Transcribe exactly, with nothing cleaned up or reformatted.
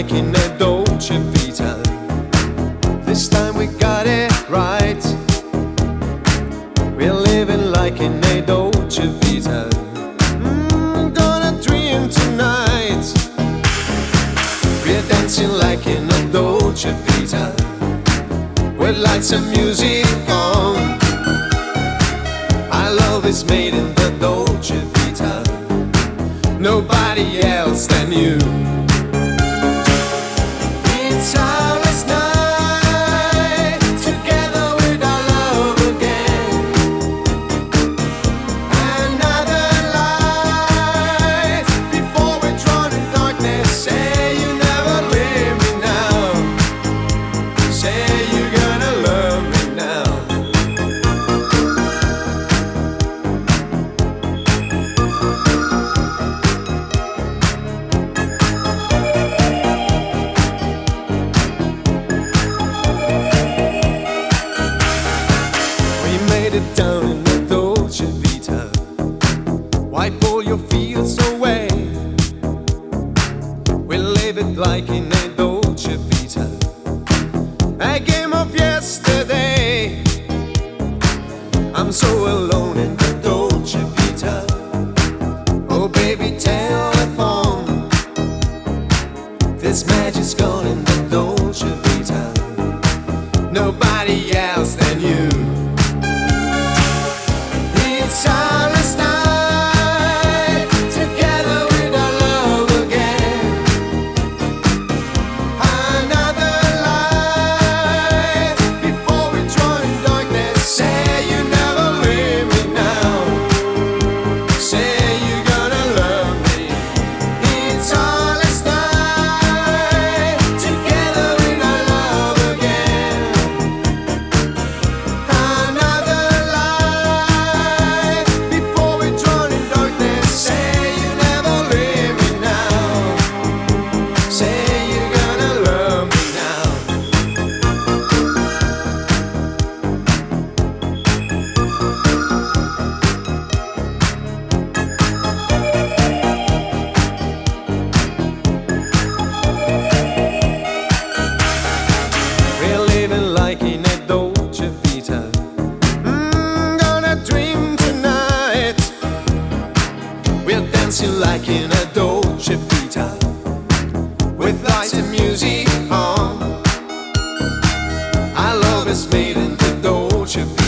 like in a Dolce Vita. This time we got it right. We're living like in a Dolce Vita. Mm, gonna dream tonight. We're dancing like in a Dolce Vita, with lights and music on. Our love is made in the Dolce Vita, nobody else than you. It's our last night together with our love again. Another light before we're drawn in darkness. Say you never leave me now. Say you're gonna love me now. It down in the Dolce Vita, wipe all your fears away. We live it like in a Dolce Vita, a game of yesterday. I'm so alone in the Dolce Vita. Oh baby, telephone, this magic's gone in the Dolce Vita, nobody else than you. It's our last night together with our love again. Another light before we draw in darkness. Say you never leave me now. Say you're gonna love me. It's our last night together with our love again. Another like in a Dolce Vita. Mm, gonna dream tonight. We're dancing like in a Dolce Vita, with lights and music on. Our love is made in the Dolce Vita.